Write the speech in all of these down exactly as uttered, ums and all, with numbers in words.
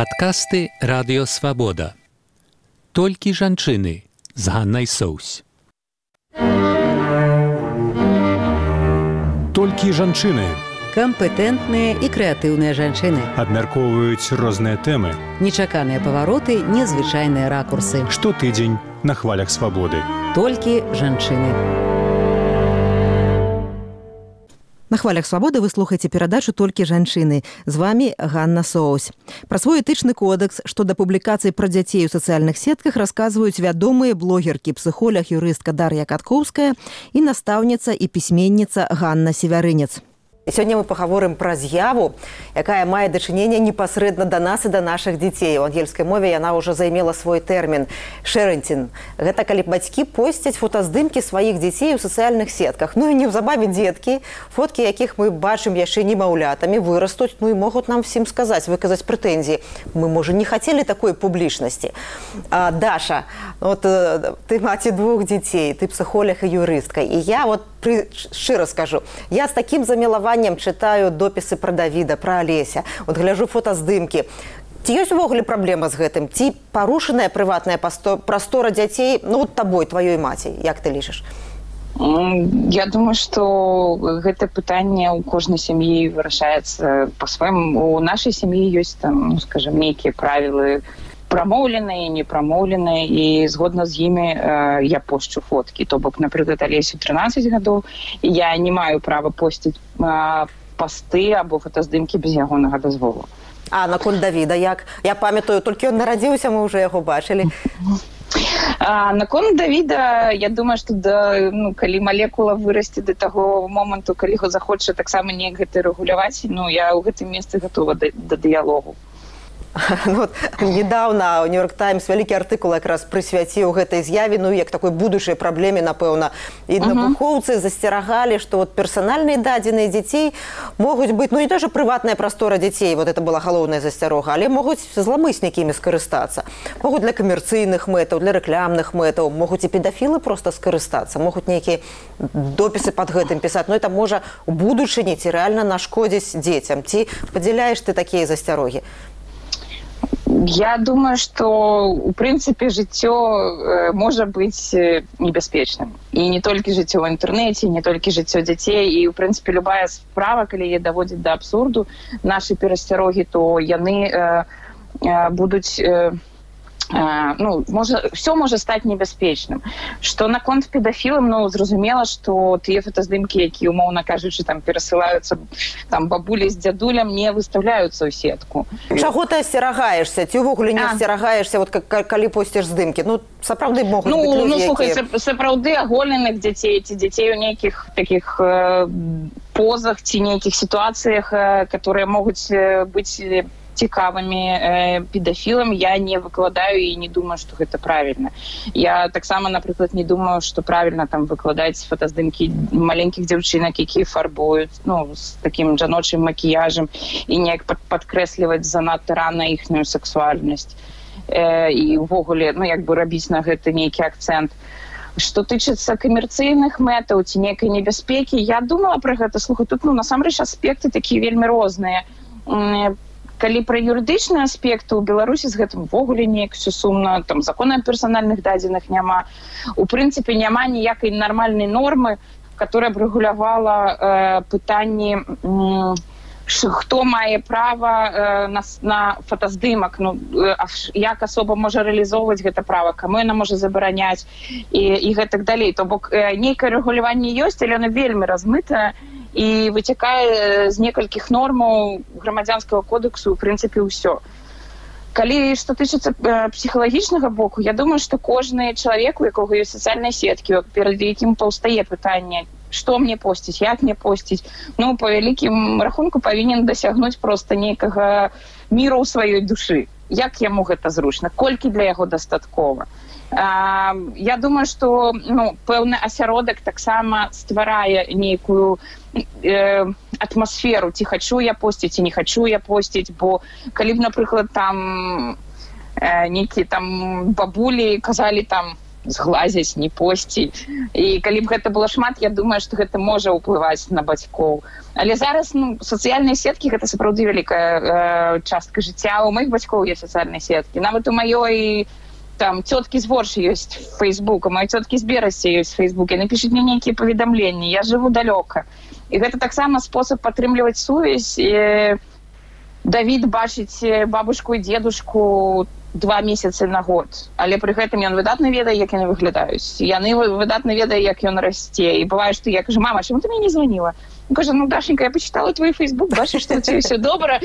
Падкасты Радыё Свабода. Толькі жанчыны з Ганнай Соусь. Толькі жанчыны. Кампетэнтныя і крэатыўныя жанчыны. Абмяркоўваюць розныя тэмы. Нечаканыя павароты, незвычайныя ракурсы. Штотыдзень на хвалях свабоды. Толькі жанчыны. На хвалях свабоды вы слухаеце перадачу «Толькі жанчыны». З вами Ганна Соусь. Пра свой этычны кодекс, што да публікацый пра дзяцей у сацыяльных сетках расказваюць вядомыя блогеркі, псіхолог, юрыстка Дар'я Каткоўская і настаўніца і пісьменніца Ганна Севярынец. Сёння мы пагаворым пра з'яву, якая мае дачыненне непасрэдна да нас і да нашых дзяцей. У ангельскай мове яна ўжо займела свой тэрмін «шэрэнцін». Гэта калі бацькі посцяць фотаздымкі сваіх дзяцей у сацыяльных сетках. Ну і неўзабаве дзеткі, фоткі якіх мы бачым яшчэ немаўлятамі, вырастуць, ну і могуць нам всім сказаць, выказаць прэтэнзіі. Мы, можа, не хацелі такой публічнасці. А, Даша, вот, ты маці двух дзяцей, ты псіхолог і юрыстка. І я, вот, пры... шчыра скажу, я з такім замілаваннем читаю дописы про Давіда, про Олеся, вот гляжу фотаздымкі. Ці ёсць увогуле праблема з гэтым? Ці парушаная прыватная прастора дзяцей, ну, вот табой, тваёй маці, як ты лічыш? Я думаю, что гэта пытанне у кожнай сям'і вырашаецца по-свойму. У нашай сям'і ёсць там, ну, скажем, нейкія правілы, прамоўленыя, непрамоўленыя, і згодна з імі э, я пошчу фоткі. То бок, напрыклад, Алесю трынаццаць гадоў, і я не маю права посціць э, пасты або фотаздымкі без ягонага дазволу. А наконт Давіда як? Я памятаю, толькі ён нарадзіўся, мы ўжо яго бачылі. А, наконт Давіда, я думаю, што да, ну, калі малекула вырасце да таго моманту, калі яго захоча таксама неяк гэта рэгуляваць, ну, я ў гэтым месцы гатова да, да дыялогу. Вот, недавно Нью-Йорк Таймс вялікі артыкул якраз прысвяціў гэтай з'яве, ну, як такой будучай праблеме, напэўна. І uh-huh. навукоўцы засцерагалі, што вот персанальныя дадзеныя дзяцей могуць быць, ну, не толькі прыватная прастора дзяцей, вот это была галоўная засцярога, але могуць зламыснікі імі скарыстацца. Могуць для камерцыйных мэтаў, для рэклямных мэтаў, могуць і педафілы проста скарыстацца, могуць нейкія допісы пад гэтым пісаць. Ну, это можа у будучыні ці рэальна нашкодзіць дзецям. Ці падзяляеш ты такія засцярогі? Я думаю, что, у прынцыпе, жыццё э, можа быць э, небяспечным. І не толькі жыццё ў інтэрнэце, не толькі жыццё дзяцей. І, у прынцыпе, любая справа, калі яе даводзіць да абсурду, нашы перасцярогі, то яны э, э, будуць... Э, Uh, ну, можа, все можа стаць небяспечным. Што наконт педафілам, ну, зразумела, што тыя фотаздымкі, якія, умоўна кажучы, там перасылаюцца там бабулі з дзядулям, не выстаўляюцца ў сетку. Чаго ты асцерагаешся? Ці ўвогуле не асцерагаешся, вот, калі посціш здымкі? Ну, сапраўды могуць ну, быць людзі, ну, слухай, якія... сапраўды аголеных дзяцей, ці дзяцей у нейкіх такіх э, позах, ці нейкіх сітуацыях, э, которые могуць э, быць цікавымі э, педафілам, я не выкладаю і не думаю, што гэта правільна. Я таксама, напрыклад, не думаю, што правільна там выкладаць фотаздымкі маленькіх дзяўчынак, якія фарбуюць, ну, з такім жаночым макіяжам і неяк пад, падкрэсліваць занадта рана іхнюю сексуальнасць. Э, і ўвогуле, ну, як бы рабіць на гэта нейкі акцэнт. Што тычыцца камерцыйных мэтаў ці нейкай небяспекі, я думала пра гэта. Слухай, тут, ну, насамрэч аспекты такія вельмі розныя. Калі пра юрыдычныя аспекты, у Беларусі з гэтым ввогуле неяк усё сумна, там закона персанальных дадзеных няма. У прынцыпе, няма ніякай нармальнай нормы, которая б рэгулявала э, пытанні, м, хто мае права э, на, на фотаздымак, ну, э, як асоба можа рэалізоўваць гэта права, каму яна можа забараняць і, і гэтак далей. То бок э, нейкае рэгуляванне ёсць, але яно вельмі размытае, і выцякае з некалькіх нормаў грамадзянскага кодексу, у прынцыпе, ўсё. Калі што тычыцца э, псіхалагічнага боку, я думаю, што кожны чалавек, у якога ёсць сацыяльныя сеткі, перад якім паўстае пытанне, што мне посціць, як мне посціць, ну, па вялікім рахунку павінен дасягнуць проста нейкага міру ў сваёй душы. Як яму гэта зручна, колькі для яго дастаткова. А, я думаю, што, ну, пэўны асяродак таксама стварае нейкую э, атмасферу, ці хачу я посціць, ці не хачу я посціць, бо калі б, напрыклад, там э, нейкія там бабулі казалі там, зглазіць, не посціць. І калі б гэта было шмат, я думаю, што гэта можа ўплываць на бацькоў. Але зараз ну, сацыяльныя сеткі гэта сапраўды вялікая э, частка жыцця. У маіх бацькоў ёсць сацыяльныя сеткі. Нават у маёй там цёткі з Воршы ёсць Facebook, у маёй цёткі з Берасці ёсць Facebook. Яны пішуць мне нейкія паведамленні. Я жыву далёка. І гэта таксама спосаб падтрымліваць сувязь. І Давід бачыць бабушку і дзедушку два месяцы на год, але пры гэтым ён выдатна ведае, як яны выглядаюць. Яны выдатна ведае, як ён расце. І бывае, што я кажу: мама, чаму ты мне не звонила? Он кажа: ну, Дашенька, я почитала твой Facebook, бачыш, што ў цябе ўсё добра,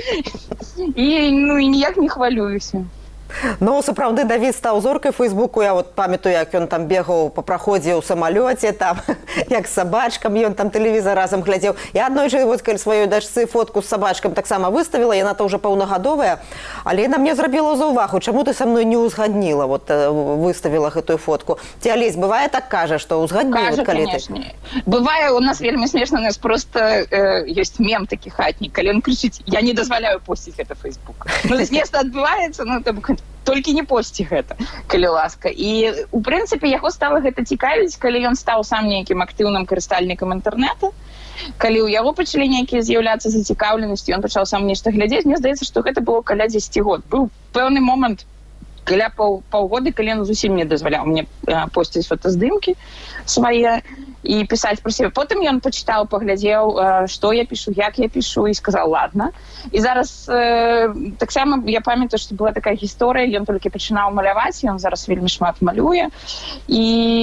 і ну і ніяк не хвалююся. Ну, сапраўды, Давід стаў зоркай Фейсбуку. Я вот памятаю, як ён там бегаў па праходзе ў самалёце, там, як з сабачкам, ён там тэлевізор разам глядзеў. Я аднойчы вот, калі сваёй дачцы фотку з сабачкам таксама выставіла, яна-то ўжо паўнагадовая, але яна мне зрабіла заўвагу: чаму ты са мной не ўзгадніла, вот, выставіла гэтую фотку. Ці Алесь, бывае так кажа, што ўзгадніла, кажа, калі конечно. Ты... Бывае, у нас вельмі смешна, у нас просто э, ёсць мем такі хатні, калі ён крычыць: я не дазваляю посціць гэта Фейсбук. Ну, нешта адбываецца, ну, там, толькі не посці гэта, калі ласка. І, у прынцыпе, яго стала гэта цікавіць, калі ён стаў сам нейкім актыўным карыстальнікам інтэрнета, калі ў яго пачалі нейкія з'яўляцца зацікаўленасці, ён пачаў сам нешта глядзець. Мне здаецца, што гэта было каля дзесяці год. Быў пэўны момант, каля паў, паўгода, калі ён зусім не дазваляў мне э, посціць фотаздымкі свае і пісаць пра сябе. Потым ён пачытаў, паглядзеў, э, што я пішу, як я пішу, і сказаў: ладно. І зараз э, таксама я памятаю, што была такая гісторыя, ён толькі пачынаў маляваць, ён зараз вельмі шмат малюе, і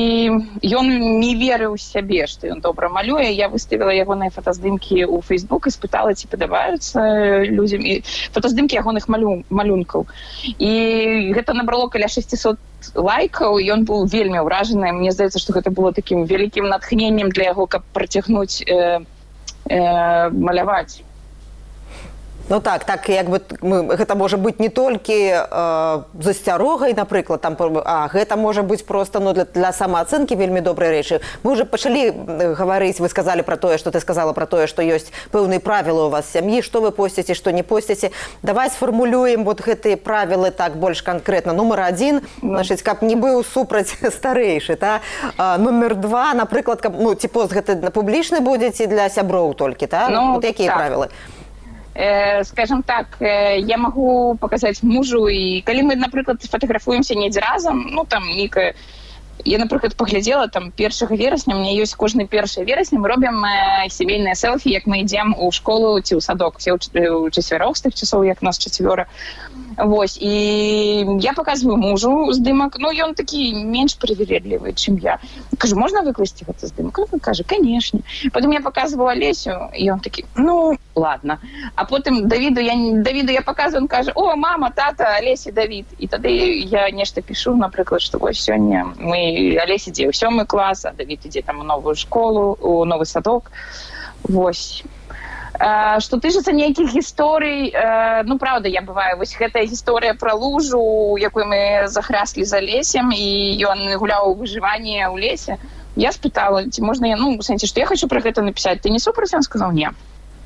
ён не верыў у сябе, што ён добра малюе. Я выставіла ягоныя фотаздымкі ў Фейсбук і спытала, ці падабаюцца людзям, і фотаздымкі ягоных малю, малюнкаў. І гэта набрало каля шестьсот лайкаў, і ён быў вельмі ўражаны. Мне здаецца, што гэта было такім вялікім натхненнем для яго, каб працягнуць э, э, маляваць. Ну так, так, як бы мы, гэта можа быць не толькі э, засцярогай, напрыклад, там, а гэта можа быць просто ну, для, для самаацэнкі вельмі добрай рэчы. Мы ўжо пачалі гаварыць, вы сказалі пра тое, што ты сказала пра тое, што ёсць пэўныя правілы ў вас сям'і, што вы посціце, што не посціце. Давай сфармулюем вот гэтыя правілы так больш канкрэтна. Нумар адзін, значыць, каб не быў супраць старэйшы, та? А, нумар два, напрыклад, каб, ну, ці пост гэты публічны будзе, ці для сяброў толькі, та? Ну, вот якія так. правілы? Э, скажем так, э, я могу показать мужу, и коли мы, например, фотографуемся недзе разом, ну, там, некая... Я, наприклад, поглядела, там, першага верасня, у меня есть кожны першае верасня, мы робім э, сямейныя селфі, як мы ідзем у школу ці ў садок, все ў чацвярох з тых часоў, як нас чацвёра. Вось, і я показываю мужу здымак, ну, ён такі менш прывередлівы, чым я. Кажу: можна выкласці гэты здымак? Он кажа: конечно. Потом я показываю Олесю, і он такі: ну, ладно. А потым Давіду я, Давіду я показываю, он каже: о, мама, тата, Олеся, Давід. І тады я нешта пишу, напрыклад, што вось сёння мы Олеся ідзе ў сёмы клас, а Давід ідзе там у новую школу, у новы садок. Вось. Uh, што тычыцца нейкіх гісторый, uh, ну, правда, я бываю, вось гэтая гісторыя пра лужу, якую мы захряслі за лесем, і ён гуляў у выжыванні ў лесе. Я спытала, ці можна я, ну, в сэнсе, што я хочу пра гэта напісаць. Ты не супраць? Ён сказаў: не.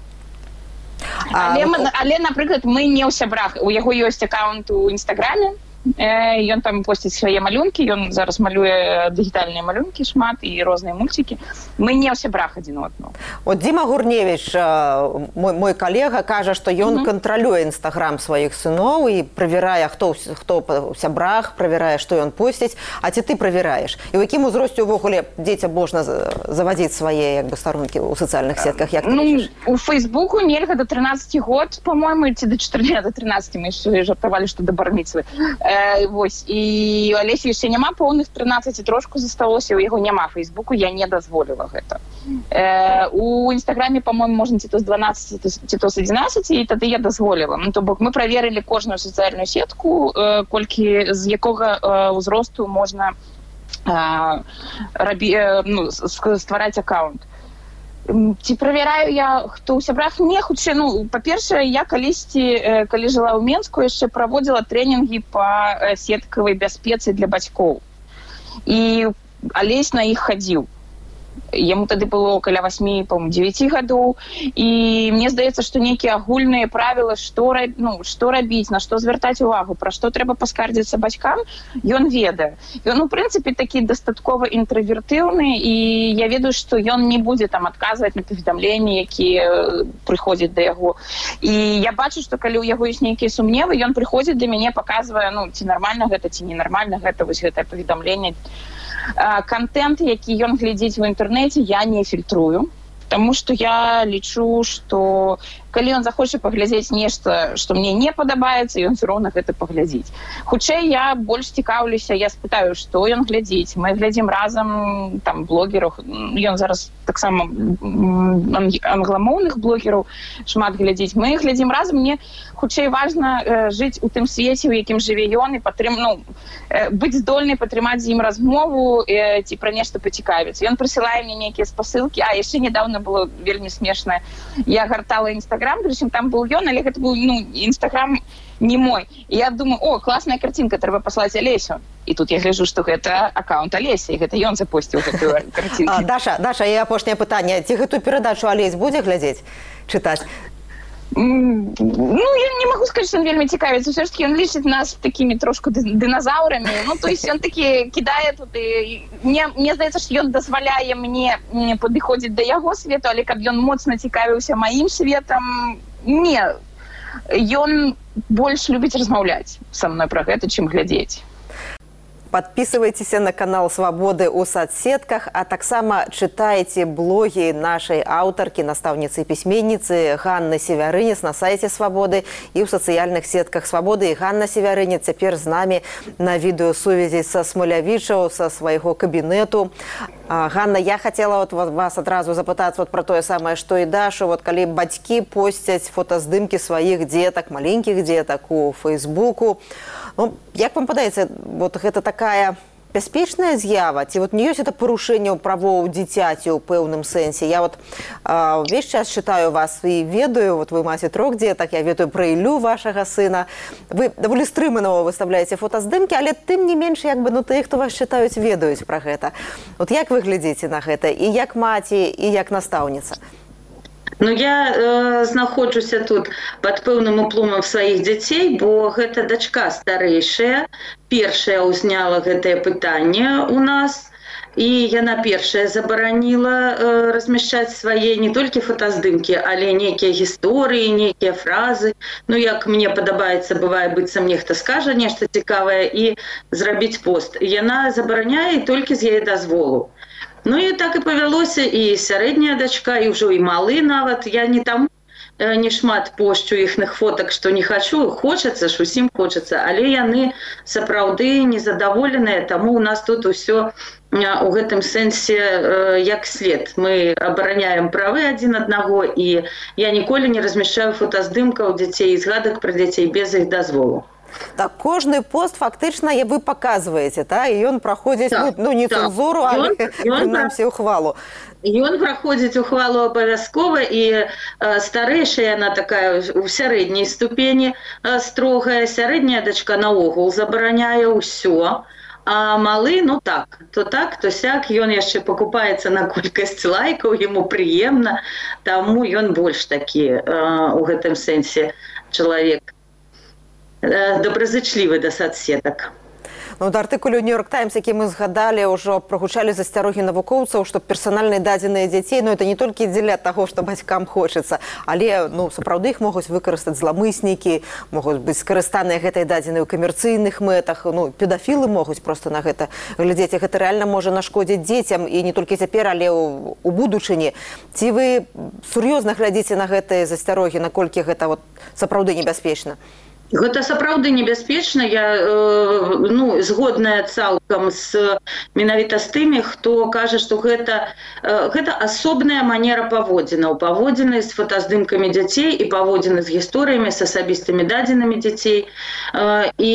А, але, мы, але, напрыклад, мы не ў сябрах. У яго ёсць аккаунт у Інстаграме, ён там посціць свае малюнкі, ён зараз малюе дыгітальныя малюнкі шмат і розныя мульцікі. Мы не ў сябрах адзін у адно. От Дзіма Гурневіч, мой, мой калега, кажа, што ён mm-hmm. кантралюе інстаграм сваіх сыноў і правярае, хто, хто ў сябрах, правярае, што ён посціць. А ці ты правяраеш? І ў якім узросце ўвогуле дзецям можна завадзіць свае як бы, старонкі ў сацыяльных сетках? Як ну, у Фейсбуку нельга до трынаццаці год, по-моему, ці до чатырнаццаці, до трынаццаці. Мы яшчэ жартавалі, што да барміцвы. Э, вось. І у Алесі яшчэ няма поўных трынаццаці, трошку засталося, у яго няма Фейсбуку, я не дазволіла гэта. Э, у Інстаграме, по-моему, можна ці то з дванаццаці, ці то з адзінаццаці, і тады я дазволіла. Ну, то бок мы праверылі кожную сацыяльную сетку, э, колькі з якога э, ўзросту можна э, рабі, э, ну, ствараць аккаунт. Ці правяраю я, хто ў сябрах? Не, хутчэй, ну, па-першае, я калісьці, калі жыла ў Менску, яшчэ праводзіла трэнінгі па сеткавай бяспецы для бацькоў. І Алесь на іх хадзіў. Яму тады было каля восьми, по-моему, девяти гадоў. І мне здаецца, што нейкія агульныя правілы, што, ну, што рабіць, на што звяртаць увагу, пра што трэба паскардзіцца бацькам, ён ведае. Ён, у прынцыпе, такі дастаткова інтравертыўны, і я ведаю, што ён не будзе там адказваць на паведамленні, якія прыходзяць да яго. І я бачу, што калі ў яго ёсць нейкія сумневы, ён прыходзіць да мяне, паказвае, ну, ці нармальна гэта, ці ненармальна гэта, вось гэтае паведамленне. Контент, які ён глядзіць в інтэрнэце, я не фільтрую, таму што я лічу, што калі ён захоча паглядзець нешта, што мне не падабаецца, ён все роўна гэта паглядзіць. Хутчэй я больш цікаўлюся, я спытаю, што ён глядзіць. Мы глядзім разам там блогераў, ён зараз таксама англамоўных блогераў шмат глядзіць. Мы глядзім разам, мне хутчэй важна э, жыць у тым свеце, у якім жыве ён, і патрым, ну, э, быць здольнай патрымаць з ім размову э, ці пра нешта пацікавіцца. Ён прысылае мне нейкія спасылкі, а яшчэ нядаўна было вельмі смешнае. Я гартала Інстаграм, прычым там быў ён, але гэта быў, ну, Інстаграм не мой. І я думаю, о, класная карцінка, трэба паслаць Алесю. І тут я гляджу, што гэта аккаунт Алесі, і гэта ён запосціў гэтую карцінку. Даша, Даша, і апошняе пытанне. Ці гэтую перадачу Алесь будзе глядзець, чытаць? Ну, я не могу сказать, что он вельми цікавится. Все-таки он лічить нас такими трошку динозаврами. Ну, то есть он таки кидає тут. І мне, мне здається, що він дозволяє мені підходити до його світу, але коли він моцно цікавився моїм світом, ні. Ён больш любіць размаўляць са мной пра гэта, чым глядзець. Подписывайтесь на канал Свободы у соцсетках, а таксама читайте блоги нашей авторки, наставницы и письменницы Ганны Севярынец на сайте Свободы и в социальных сетках Свободы. И Ганна Севярынец теперь с нами на видеосувязи со Смолявічаў, со своего кабинету. Ганна, я хотела вот вас одразу запытаться вот про то самое, что и Даша. Вот коли батьки постят фотоздымки своих деток, маленьких деток у Фейсбуку, ну, як вам падаецца, вот гэта такая бяспечная з'ява, ці вот не ёсць это парушэнне правоў дзіцяці ў пэўным сэнсе? Я вот э, весь час читаю вас і ведаю, вот вы маце трох дзетак, я ведаю пра Ілю, вашага сына. Вы даволі стрыманова выставляеце фотаздымкі, але тым не менш, як бы, ну, тыя, хто вас чытаюць, ведаюць пра гэта. Вот як вы глядзіце на гэта, і як маці, і як настаўніца? Ну, я э, знаходжуся тут пад пэўным уплывам сваіх дзяцей, бо гэта дачка старэйшая, першая ўзняла гэтае пытанне у нас, і яна першая забараніла э, размяшчаць свае не толькі фотаздымкі, але нейкія гісторыі, нейкія фразы. Ну, як мне падабаецца, бывае, быццам нехта скажа нешта цікавае і зрабіць пост. Яна забараняе толькі з яе дазволу. Ну і так і павялося, і сярэдняя дачка, і ўжо і малы нават. Я не таму не шмат пошчу іхных фотак, што не хачу, хочацца ж, усім хочацца, але яны сапраўды незадаволеныя, таму у нас тут усё у гэтым сэнсе як след. Мы абараняем правы адзін аднаго, і я ніколі не размяшчаю фотаздымкаў дзяцей і згадак пра дзяцей без іх дазволу. Так, кожны пост фактычна вы паказваеце, та? І ён праходзіць, так, ну, не так. цэнзуру, але прынамсі ухвалу. Ён праходзіць ухвалу абавязкова, і э, старэйшая яна такая у сярэдняй ступені э, строгая, сярэдняя дачка наогул забараняе ўсё. А малы, ну так, то так, то сяк, ён яшчэ пакупаецца на колькасць лайкаў, яму прыемна, таму ён больш такі э, у гэтым сэнсе чалавек добразычлівы да соцсетак. Ну, да артыкулю «Нью-Йорк Таймс», які мы згадалі, ўжо прагучалі засцярогі навукоўцаў, што персанальныя дадзеныя дзяцей, ну, это не толькі дзеля таго, што бацькам хочацца, але, ну, сапраўды іх могуць выкарыстаць зламыснікі, могуць быць скарыстаныя гэтай дадзенай у камерцыйных мэтах, ну, педафілы могуць проста на гэта глядзець, і гэта рэальна можа нашкодзіць дзецям, і не толькі цяпер, але ў, у будучыні. Ці вы сур'ёзна глядзіце на гэтыя засцярогі, наколькі гэта вот сапраўды небяспечна? Гэта сапраўды небяспечна. Я э, ну, згодная цалкам з менавіта з тымі, хто кажа, што гэта, э, гэта асобная манера паводзінаў. Паводзіны з фотаздымкамі дзяцей і паводзіны з гісторыямі, з асабістымі дадзенымі дзяцей. Э, і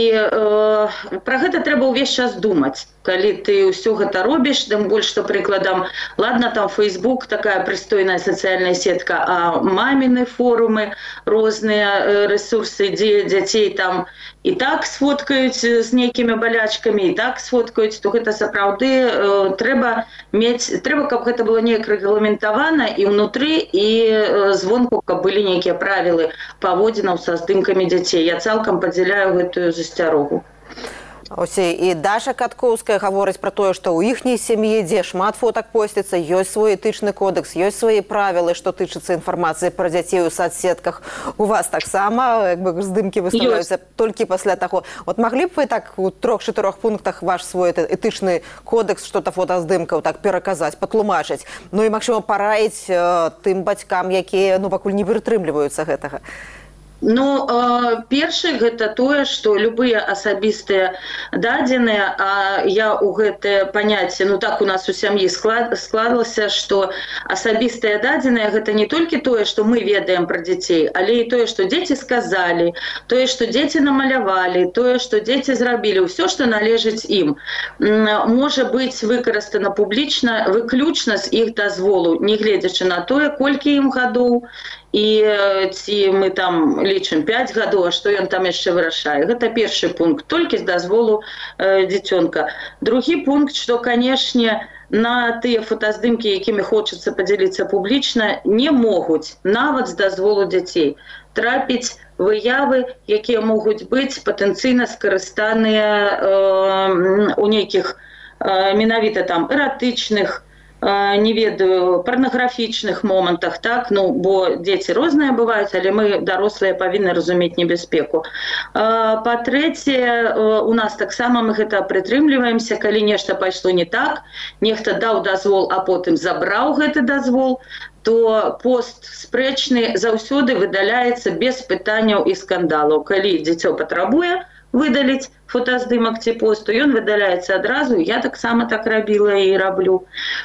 э, пра гэта трэба ўвесь час думаць. Калі ты ўсё гэта робіш, тым больш, што прыкладам, ладно, там Facebook, такая прыстойная сацыяльная сетка, а маміны форумы, розныя рэсурсы, дзе дзяцей дзяцей там і так сфоткаюць з нейкімі балячкамі, і так сфоткаюць, то гэта сапраўды э, трэба мець, трэба, каб гэта было неяк рэгламентавана і ўнутры, і э, звонку, каб былі нейкія правілы паводзінаў са здымкамі дзяцей. Я цалкам падзяляю гэтую засцярогу. Ось і Даша Каткоўская гаворыць пра тое, што ў іхняй сям'і, дзе шмат фотак посціцца, ёсць свой этычны кодекс, ёсць свае правілы, што тычыцца інфармацыі пра дзяцей у соцсетках. У вас таксама як бы здымкі выставляюцца толькі пасля таго. От маглі б вы так у трох-чатырох пунктах ваш свой этычны кодекс, што-то фотаздымкаў так пераказаць, патлумачыць. Ну і магчыма параіць э, тым бацькам, якія ну пакуль не прытрымліваюцца гэтага. Ну, э, першае, гэта тое, што любыя асабістыя дадзеныя, а я ў гэтае паняцце, ну так у нас у сям'і склад, складалася, што асабістыя дадзеныя гэта не толькі тое, што мы ведаем пра дзяцей, але і тое, што дзеці сказалі, тое, што дзеці намалявалі, тое, што дзеці зрабілі, ўсё, што належыць ім, можа быць выкарыстана публічна, выключна з іх дазволу, не гледзячы на тое, колькі ім гадоў, і ці мы там лічым пяць гадоў, а што ён там яшчэ вырашае. Гэта першы пункт, толькі з дазволу э, дзіцёнка. Другі пункт, што, канешне, на тыя фотаздымкі, якімі хочацца падзяліцца публічна, не могуць, нават з дазволу дзяцей, трапіць выявы, якія могуць быць патэнцыйна скарыстаныя э, у нейкіх э, менавіта там эратычных, не ведаю, парнаграфічных момантах, так, ну, бо дзеці розныя бываюць, але мы, дарослыя, павінны разумець небяспеку. Па-трэцяе, у нас таксама мы гэта прытрымліваемся, калі нешта пайшло не так, нехта даў дазвол, а потым забраў гэты дазвол, то пост спрэчны заўсёды выдаляецца без пытанняў і скандалаў. Калі дзіцё патрабуе выдаліць фотаздымак ці пост, то ён выдаляецца адразу, я таксама так рабіла і раблю.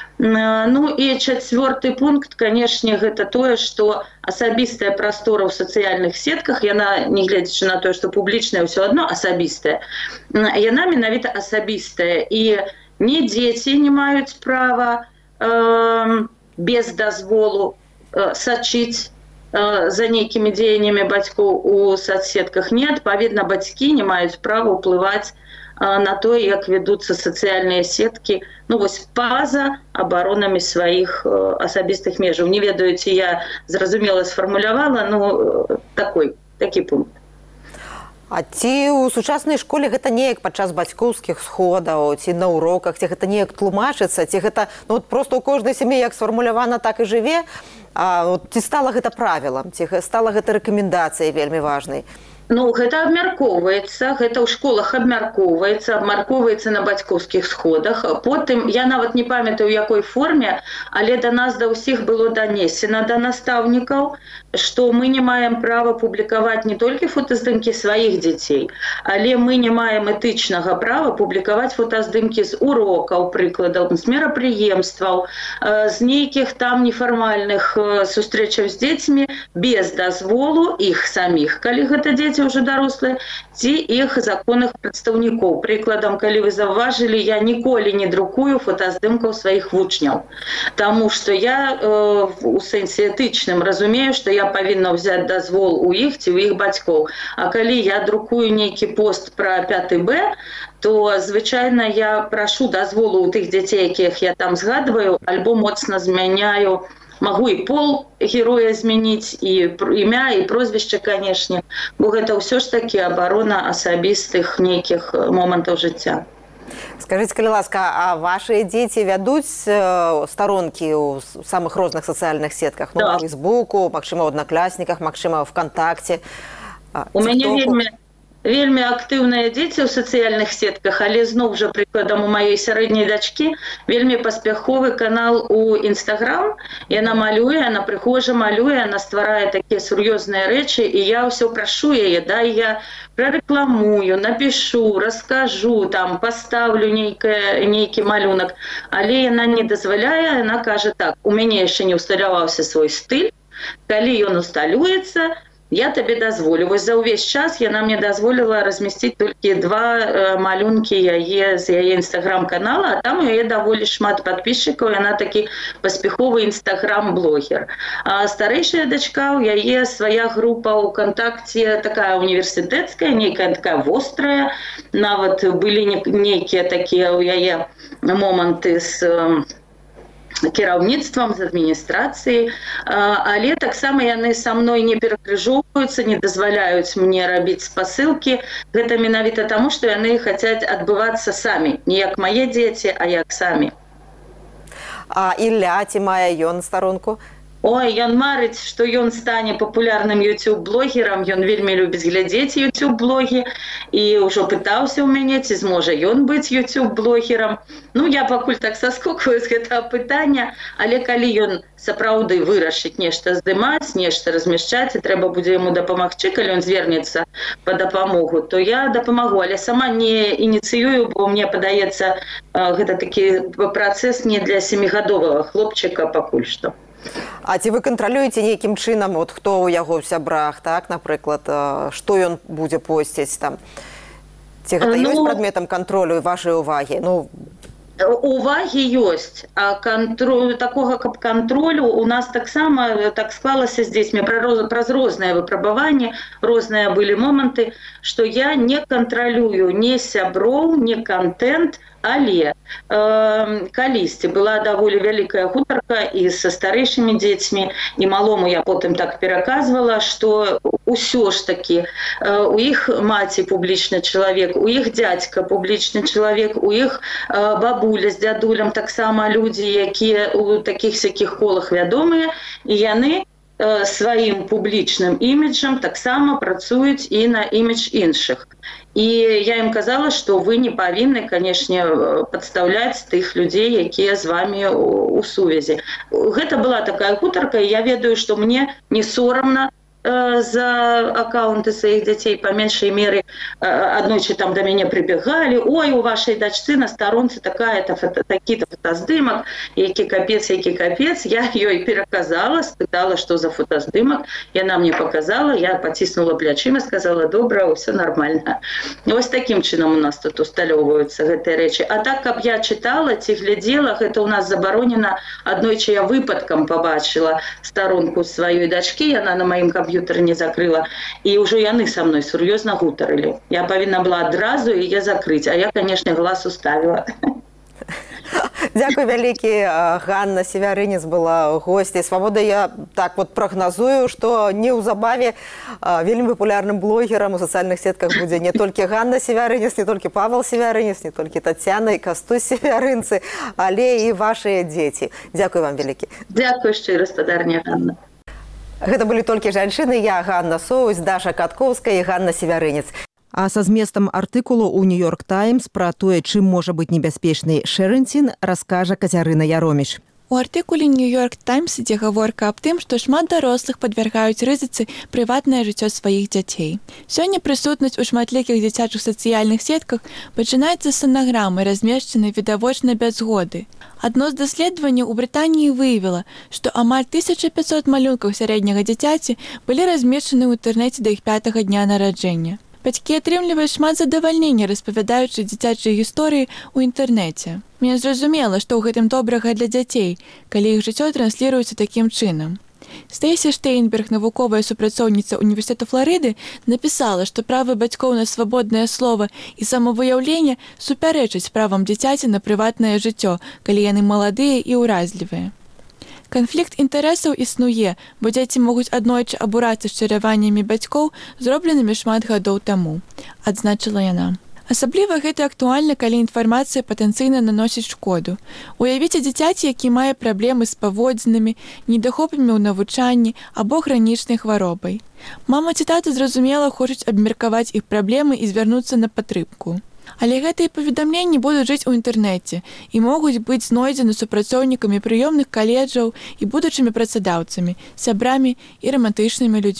Ну і чацвёрты пункт, канешне, гэта тое, што асабістая прастора ў сацыяльных сетках, яна, не гледзячы на тое, што публічная ўсё адно асабістая, яна менавіта асабістая, і не дзеці не маюць права э, без дазволу э, сачыць за нейкімі дзеяннямі бацькоў у соцсетках. Не, адпаведна, бацькі не маюць права ўплываць на тое, як вядуцца сацыяльныя сеткі, ну вось па-за абаронамі сваіх асабістых межаў. Не ведаю, ці я зразумела сфармулявала, ну такой, такі пункт. А ці ў сучаснай школе гэта неяк падчас бацькоўскіх сходаў, ці на уроках, ці гэта неяк тлумачыцца, ці гэта ну, проста ў кожнай сям'і як сфармулявана, так і жыве, а от, ці стала гэта правілам, ці стала гэта рэкамендацыяй вельмі важнай? Ну, гэта абмяркоўваецца, гэта ў школах абмяркоўваецца, абмяркоўваецца на бацькоўскіх сходах. Потым, я нават не памятаю, у якой форме, але да нас да ўсіх было данесена да настаўнікаў, што мы не маем права публікаваць не толькі фотаздымкі сваіх дзяцей, але мы не маем этычнага права публікаваць фотаздымкі з урокаў, прыкладаў, з мерапрыемстваў, з нейкіх там нефармальных сустрэчаў з дзецьмі без дазволу іх саміх, калі гэта дзеці ўжо дарослыя, ці іх законных прадстаўнікоў. Прыкладам, калі вы заўважылі, я ніколі не друкую фотаздымкаў сваіх вучняў, таму што я э, у сэнсе этычным разумею, што я павінна ўзяць дазвол у іх ці ў іх бацькоў. А калі я друкую нейкі пост пра пяты Б, то, звычайна, я прашу дазволу ў тых дзяцей, якіх я там згадваю, альбо моцна змяняю, магу і пол героя змяніць, і імя, і прозвішча, канешне, бо гэта ўсё ж такі абарона асабістых нейкіх момантаў жыцця. Скажыце, калі ласка, а вашыя дзеці вядуць старонкі ў самых розных сацыяльных сетках? Ну, Да. у Фейсбуку, магчыма, ў Аднакласніках, магчыма, ВКонтакце? У мяне вельмі, вельмі актыўныя дзеці ў сацыяльных сетках, але зноў жа прыкладам у маёй сярэдняй дачкі вельмі паспяховы канал у Інстаграм. Яна малюе, яна прыгожа малюе, яна стварае такія сур'ёзныя рэчы, і я ўсё прашу яе, дай я прарэкламую, напішу, раскажу, там, пастаўлю нейкі, нейкі малюнак, але яна не дазваляе, яна кажа так, у мяне яшчэ не ўсталяваўся свой стыль, калі ён усталюецца, я табе дазволю. Вось за ўвесь час яна мне дазволіла размясціць толькі два малюнкі яе з яе інстаграм-канала, а там у яе даволі шмат падписчикаў, яна такі паспяховы інстаграм-блогер. А старэйшая дачка, у яе свая група ў кантакце такая універсітэцкая, нейкая такая вострая, нават былі нейкія такія у яе моманты з кіраўніцтвам, з адміністрацыяй, але таксама яны са мной не перакрыжоўваюцца, не дазваляюць мне рабіць спасылкі. Гэта менавіта таму, што яны хацяць адбывацца самі, не як мае дзеці, а як самі. А Ілля, ці мае ён старонку? Ой, ён марыць, што ён стане папулярным YouTube-блогерам, ён вельмі любіць глядзець YouTube-блогі і ўжо пытаўся ў мяне, ці зможа ён быць YouTube-блогерам. Ну, я пакуль так саскокваю з гэтага пытання, але калі ён сапраўды вырашыць нешта здымаць, нешта размяшчаць, і трэба будзе яму дапамагчы, калі ён звернецца па дапамогу, то я дапамагу, але сама не ініцыюю, бо мне падаецца, гэта такі працэс не для сямігадовага хлопчыка пакуль што. А ці вы кантралюеце нейкім чынам, от хто ў яго ў сябрах, так, напрыклад, што ён будзе посціць там? Ці гэта ну, ёсць прадметам кантролю і вашай увагі? Ну, увагі ёсць, а кантролю, такога каб кантролю у нас таксама так склалася з дзецьмі праз розныя выпрабаванні, розныя былі моманты, што я не кантралюю ні сяброў, ні контент, але э, калісьці была даволі вялікая гутарка і са старэйшымі дзецьмі, і малому я потым так пераказвала, што ўсё ж такі э, у іх маці публічны чалавек, у іх дзядзька публічны чалавек, у іх э, бабуля з дзядулем таксама людзі, якія у такіх сякіх колах вядомыя, і яны сваім публічным іміджам таксама працуюць і на імідж іншых. І я ім казала, што вы не павінны, канешне, падстаўляць тых людзей, якія з вамі ў сувязі. Гэта была такая гутарка, і я ведаю, што мне не сорамна за аккаунты сваіх дзяцей, па меншай меры аднойчы там да мяне прыбегалі: ой, у вашай дачцы на старонцы такая-то фото, такі-то фотаздымак, які капец, які капец. Я ёй пераказала, спытала, што за фотаздымак, яна мне показала, я паціснула плячыма, сказала: добра, ўсё нармальна. Вось такім чынам у нас тут усталёўваюцца гэтыя рэчы. А так, каб я чытала ці глядзела, гэта ў нас забаронена. Аднойчы я выпадкам пабачыла старонку сваёй дачкі, яна на маім камп'ютары не закрыла, і ўжо яны са мной сур'ёзна гутарылі. Я павінна была адразу яе закрыць, а я, канешне, глаз уставіла. Дзякуй вялікі. Ганна Севярынец была госцяй Свабоды. Я так вот прагназую, што неўзабаве вельмі папулярным блогерам у сацыяльных сетках будзе не толькі Ганна Севярынец, не толькі Павел Севярынец, не толькі Тацяна і Кастусь Севярынцы, але і вашыя дзеці. Дзякуй вам вялікі. Дзякуй шчыра, спадарня Ганна. Гэта былі толькі жанчыны. Я Ганна Соусь, Даша Каткоўская і Ганна Севярынец. А са зместам артыкулу ў Нью-Йорк Таймс пра тое, чым можа быць небяспечнай Шэрэнцін, раскажа Кацярына Яроміш. У артыкуле Нью-Йорк Таймс ідзе гаворка аб тым, што шмат дарослых падвяргаюць рызыцы прыватнае жыццё сваіх дзяцей. Сёння прысутнасць у шматлікіх дзіцячых сацыяльных сетках пачынаецца з санаграмы, размешчанай відавочна без згоды. Адно з даследаванняў у Брытаніі выявіла, што амаль тысяча пяцьсот малюнкаў сярэдняга дзіцяці былі размешчаны ў інтэрнэце да іх пятага дня нараджэння. Бацькі атрымліваюць шмат задавальнення, распавядаючы дзіцячыя гісторыі ў інтэрнэце. Мне зразумела, што ў гэтым добрага для дзяцей, калі іх жыццё трансліруецца такім чынам. Стейсі Штейнберг, навуковая супрацоўніца Універсітэту Фларыды, напісала, што правы бацькоў на свабоднае слова і самавыяўленне супярэчаць правам дзіцяці на прыватнае жыццё, калі яны маладыя і ўразлівыя. Канфлікт інтарэсаў існуе, бо дзеці могуць аднойчы абурацца шчыряваннямі бацькоў, зробленымі шмат гадоў таму, адзначыла яна. Асабліва гэта актуальна, калі інфармацыя патэнцыйна наносіць шкоду. Уявіце дзіцяці, які мае праблемы з паводзінамі, недахопамі ў навучанні або хранічнай хваробай. Мама ці тата зразумела хочуць абмеркаваць іх праблемы і звярнуцца на падтрымку. Але гэтыя паведамленні будуць жыць у інтэрнэце і могуць быць знойдзены супрацоўнікамі прыёмных каледжаў і будучымі працадаўцамі, сябрамі і рамантычнымі людзьмі.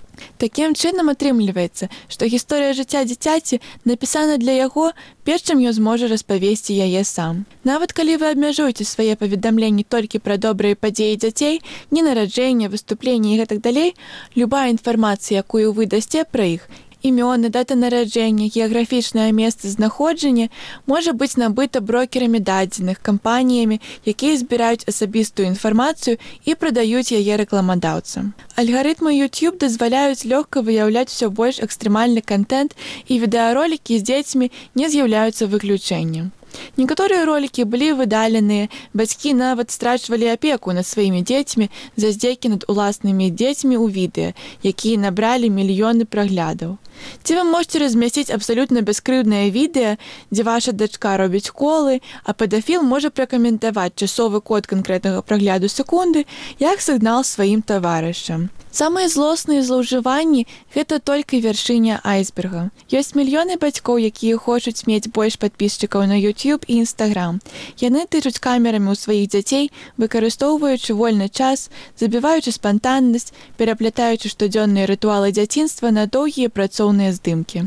Такім чынам атрымліваецца, што гісторыя жыцця дзіцяці напісана для яго, перш чым ён зможа распавесці яе сам. Нават калі вы абмяжуеце свае паведамленні толькі пра добрыя падзеі дзяцей, дні нараджэння, выступленні і гэтак далей, любая інфармацыя, якую вы дасце пра іх, імёны, дата нараджэння, геаграфічнае месцазнаходжанне можа быць набыта брокерамі дадзеных, кампаніямі, якія збіраюць асабістую інфармацыю і прадаюць яе рэкламадаўцам. Алгарытмы YouTube дазваляюць лёгка выяўляць усё больш экстрэмальны кантэнт, і відэаролікі з дзецьмі не з'яўляюцца выключэннем. Некаторыя ролікі былі выдаленыя, бацькі нават страчвалі апеку над сваімі дзецьмі за здзекі над уласнымі дзецьмі ў відэа, якія набралі мільёны праглядаў. Ці вы можете размясціць абсалютна бяскрыўднае відэа, дзе ваша дачка робіць колы, а педафіл можа пракаментаваць часовы код канкрэтнага прагляду секунды як сігнал сваім таварышам. Самыя злосныя злоўжыванні – гэта толькі вяршыня айсберга. Ёсць мільёны бацькоў, якія хочуць мець больш падпісчыкаў на YouTube і Instagram. Яны тычуць камерамі ў сваіх дзяцей, выкарыстоўваючы вольны час, забіваючы спантаннасць, пераплятаючы штодзённыя рытуалы дзяцінства на доўгія працоўныя здымкі.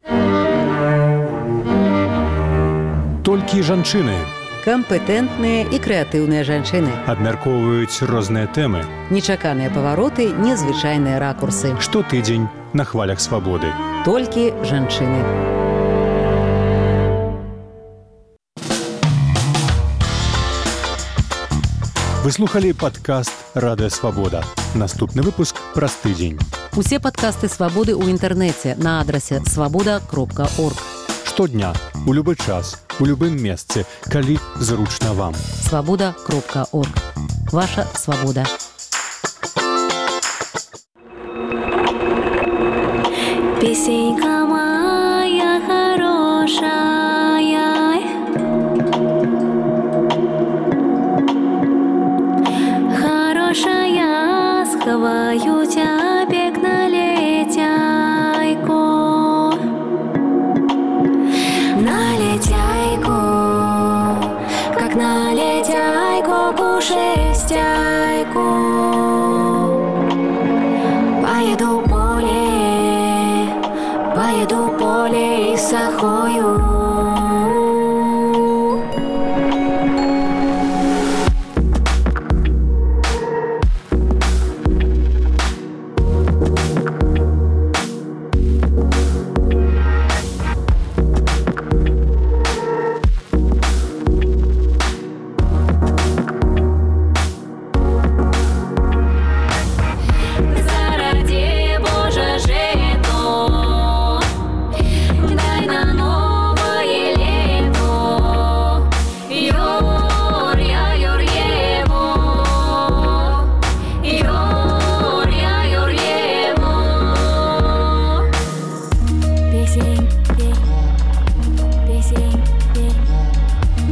Толькі жанчыны Кампетэнтныя і крэатыўныя жанчыны. абмяркоўваюць розныя тэмы. Нечаканыя павароты, незвычайныя ракурсы. Штотыдзень на хвалях свабоды. Толькі жанчыны. Вы слухалі падкаст «Радыё Свабода». Наступны выпуск праз тыдзень. Усе падкасты свабоды ў інтэрнэце на адрасе свабода кропка орг. Штодня, у любы час, у любым месцы, калі зручна вам. свабода кропка орг. Ваша свабода. Песенька моя хорошая, хорошая, сховаю тебя на летяйку, на летяйку, как на летяйку пушистяйку. Поеду в поле, поеду в поле и сахою.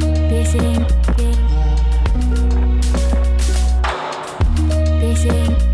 Песень,